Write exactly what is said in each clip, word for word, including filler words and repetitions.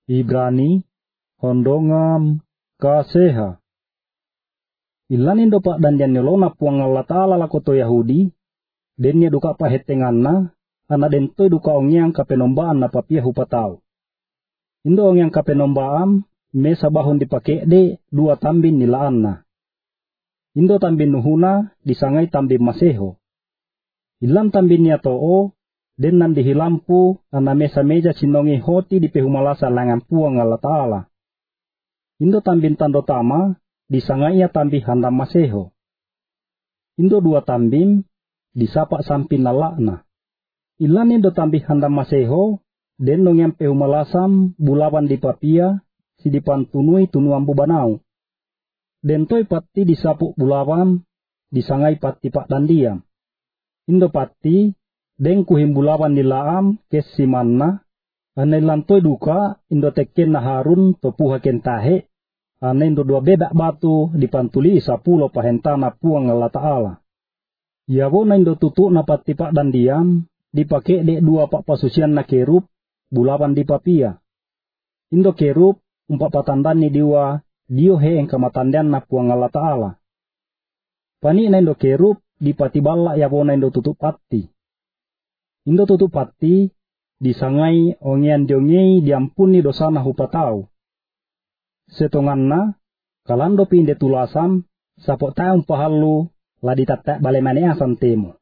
Ibrani hondongam kaseha. Ilanin dopak dan dian nyolona puang Allah Ta'ala lakoto Yahudi, dennya duka pahetenganna, ana dentoi duka ongyang kapenombaan na papia hupatau. Indo ongyang kapenombaan, mesa bahon dipake de dua tambin nilaanna. Indo tambin nuhuna disangai tambin maseho. Ilam tambin niya too, den nan dihilampu ana mesa meja sinongi hoti di pehumalasa langan puang Allah Ta'ala. Indo tambin tando tama, disangai ya tambin handam maseho. Indo dua tambin, disapak sampin lalakna. Ilan indo tambin handam maseho, den nong yang pehumalasam bulawan di papia, si dipantunui tunuan bubanau. Den toy pati disapuk bulawan, disangai pati pak dan diam. Indo pati, den kuhim bulawan di laam kes simanna, ane lantoi duka, indo teken na harun topuha kentahe, ane indo dua bebak batu dipantuli isapulo pahentana puang Allah Ta'ala. Yawo na indo tutuk na pati pak dan diam, dipake dek dua pak pasusian na kerub, bulawan di papia. Indo kerub, umpak patandan ni diwa, dio he engka matandan na puang Allah Ta'ala. Pani na indo kerub, dipati balak yawo na indo tutuk pati. Indo tutuk pati, disangai ongian diongei diampuni dosana hupatau. Setonganna, kalando pinde tulasam, sapok taung pahalu, ladi tatak balemanea santemo.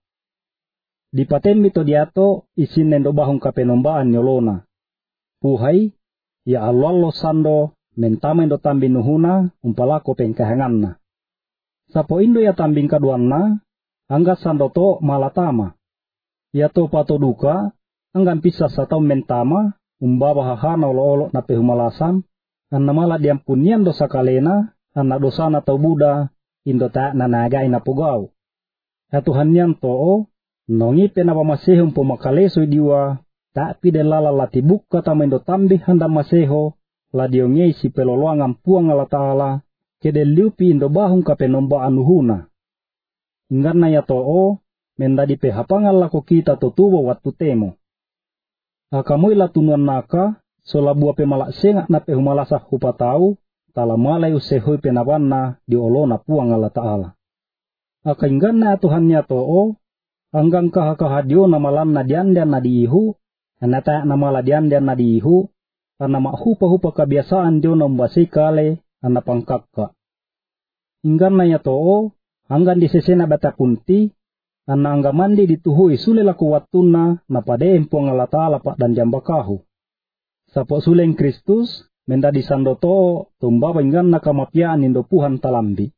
Dipaten mito diato, isin nendo bahung kapenombaan nyolona. Puhai, ya Allah lo sando, mentama indo tambin nuhuna, umpalako pengkahanganna. Sapo indo ya tambing kaduanna, angga sando to malatama. Ya to pato duka, anggan pisah satau mentama, umbawa hahana olo-olo na pehumalasam, anna mala diampunian dosa kalena, anna dosana tau buda, indo ta nanaga ina pugau. Ya Tuhan yang to, nongi penapa masehum pomakaleso diwa, tak pide lala lati buka tama indo tambih handa maseho, la diongei si peloloangan puang Allah Ta'ala, kede liupi indo bahung kapenomba anuhuna. Inggarna ya to, mendadi pehapangan lako kita totubo watu temo. Akamui la tunuan naka, sola bua pemalak sengak na pehumalasa hupatau, tala malay usehoi penabanna di olona puang Allah Ta'ala. Aka inggarna Tuhan ya to, anggang kahakahadio na malan na diandian na diihu, anata na mala diandian na diihu, ana mahupa-hupa kebiasaan dio na mbasi kale, ana pangkakka. Inggarna ya to, anggan disesena bata kunti, ana angga mandi dituhui sule laku watuna na padeem puang Allah Ta'ala pak dan jambakahu. Sapo suleng Kristus, menda disandoto, tumbawa inggan na kamapiaan indo puhan talambi.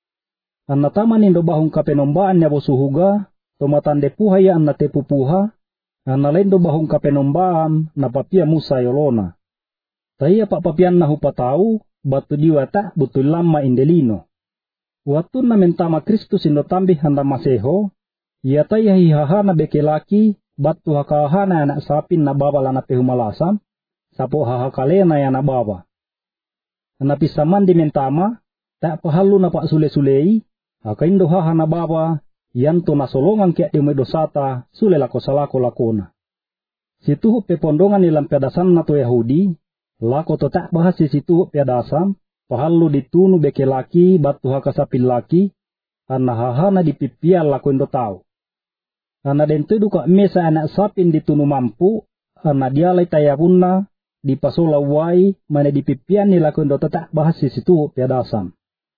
Anna taman indo bahung kapenombaan ya bosuhuga, tomatande puha ya anna tepu puha, anna lendo bahung kapenombaan na papia Musa yolona. Taya pak papian na hupatau, batu diwa tak butul lama indelino. Watun na mentama Kristus indo tambi handa maseho, ia taya hihahana bekelaki, batu hakahana anak sapin na baba lana pehumalasam, sapo hahakalena ya na baba. Anapisaman di mentama, tak pahalu na pak sule-sulei, aka indo hahana baba, yanto na solongan kia di medosata, sule lako salako lakona. Situhu pepondongan ilang pedasan na to Yahudi, lako to tak bahasi situhu pedasan, pahalu ditunu bekelaki, batu hakasapin laki, ana hahana dipipial lako indo tau. Ana dento duka mesa anak sapin ditunu mampu, ana dialai tayabunna, di pasola wai, mana dipipian ni lako indo tak bahasi situhu pedasan.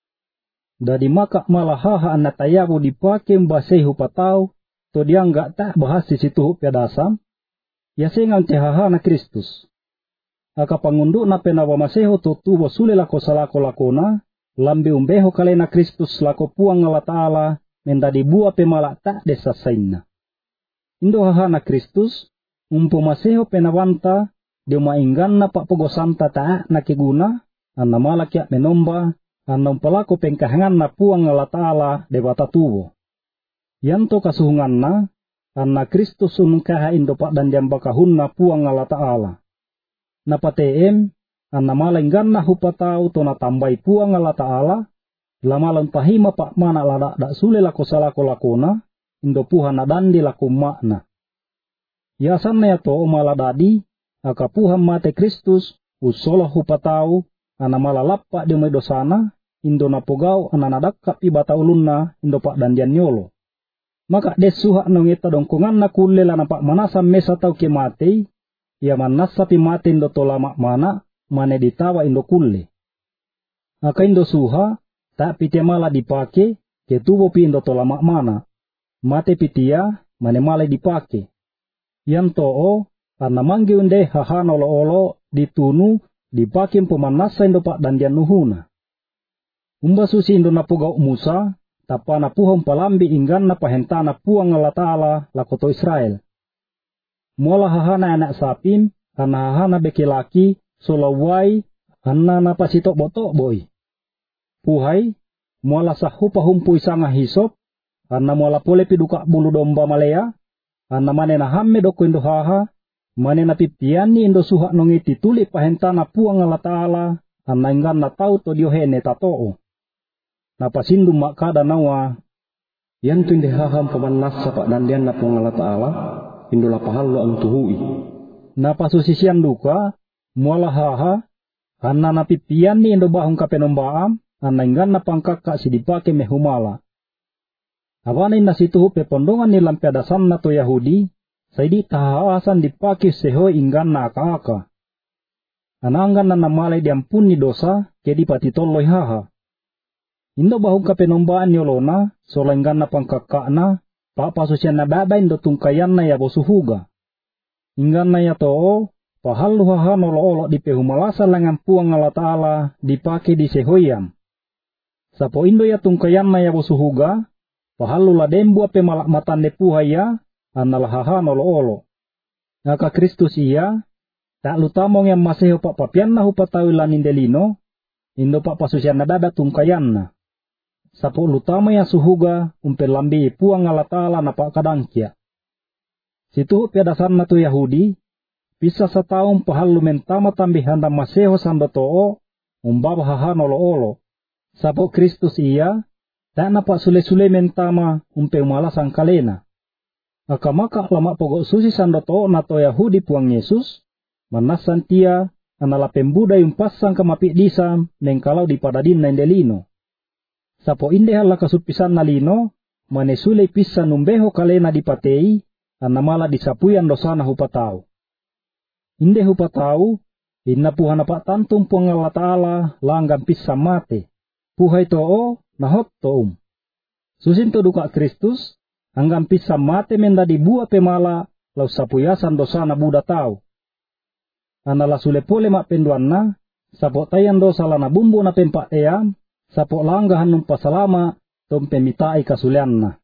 Dadi maka malah haha anak tayabu dipake mbasehu patau, to dia enggak tak bahasi situhu pedasan, ya sengang tehaha na Kristus. Aka pangunduk na penawa maseho to tubo sule lako salako lakona, lambe umbeho kalena Kristus lako puang Allah Ta'ala, mendadi bua pemalak tak desa sainna. Indo haha na Kristus, umpo maseho penawanta, dia mainggan na pak pogosanta tak na keguna, anna malak yak menomba, anna umpalako pengkahangan na puang Allah Ta'ala debata tubo. Yanto kasuhungan na, anna Kristus unungkaha indo pak dan jambakahun na puang Allah Ta'ala. Na pateem, anna malenggan na hupatau to na tambai puang Allah Ta'ala, lamalang tahima pak mana lada dak sule lako salako lakona, indo puha na dandi lako makna. Yasan na yato maladadi, aka puha mate Kristus, usolah hupatau ana malalappa de dosana indo napogau ana nadakap ibata ulunna indo pak dandian nyolo. Maka desuha nongeta dongkongan na kulle lana pak manasa mesa tau ke matei, ia manasa pi mate indo tolama mana mane ditawa indo kulle. Aka indo suha tak pite mala dipake ke tubo pi indo tolama mana, mate pitia mane mala dipake. Yang to'o ana manggi unde hahan olo-olo ditunu dipake pemanasa indo pak dandian nuhuna. Umba susi indo napogau Musa, tapana puhong palambi inggan na pahentana puang Allah Ta'ala lakoto Israel. Mola hahana anak sapim, ana hahana beki laki, solawai, ana napasitok botok boy. Puhai, mola sahupa humpui sanga hisop, ana mola pole piduka bulu domba malea, ana mane na hamme doko indo haha, mane na pipiani indo suha nongiti tuli pahentana puang Allah Ta'ala, ana inggan na tau to diohene tatoo. Napasindu makada nawa yan tu inde haham pamannas sapak dandian na puang Allah Ta'ala indo lapahallo ang tuhui. Napasusisian duka muala haha anna napipian ni indo bahung kapenombaam anna inggan na pangkaka sidipake mehumala. Awana inna situhu pepondongan ni lampiadasan na to Yahudi saidi tahaasan dipake seho inggan na aka-aka. Ananggan na namalay diampun ni dosa kedi patitolloi haha. Indo bahung kapenombaan yolona, solenggan na pangkakana, papasusian na baba indo tungkayan na yabo suhuga. Inggan na yato, pahaluhahan olo-olo di pehumalasa langan puang Allah Ta'ala dipake di sehoyam. Sapo indo ya tungkayan na yabo suhuga, pahalula dembua pemalak matan de puhaya, analahahan olo-olo. Ngaka Kristus iya, tak lutamong yang maseho pak papian na hupatawilan indelino, indo pak pasusian na baba tungkayan na. Sapo lutama yang suhuga umpelambi puang Allah Ta'ala napak kadangkia. Situ piadasan na tu Yahudi, bisa sataum pahalu mentama tambihan dan maseho sandotoo, umbaba hahan olo-olo. Sapo Kristus iya, tak napak sule-sule mentama umpe umalasan kalena. Akamaka lama pogok susi sandotoo na to Yahudi puang Yesus, manasan tia anala pembuda yumpasang kamapik disam mengkalau di padadin na indelino. Sapo inde hala kasupisan na lino, manesule pisa numbeho kalena dipatei, anamala disapuyan dosana hupatau. Inde hupatau, inna puhana pak tantum puang Allah Ta'ala langgam pisa mate. Puhai to'o, nahot to'um. Susinto duka Kristus, anggam pisa mate menda dibuat pemala, lau sapuyasan dosana buda tau. Anala sule pole mak penduanna, sapo tayan dosa lana bumbu na pempak eyam, sapo langgahan nung pasalama tom pemitai kasulianna.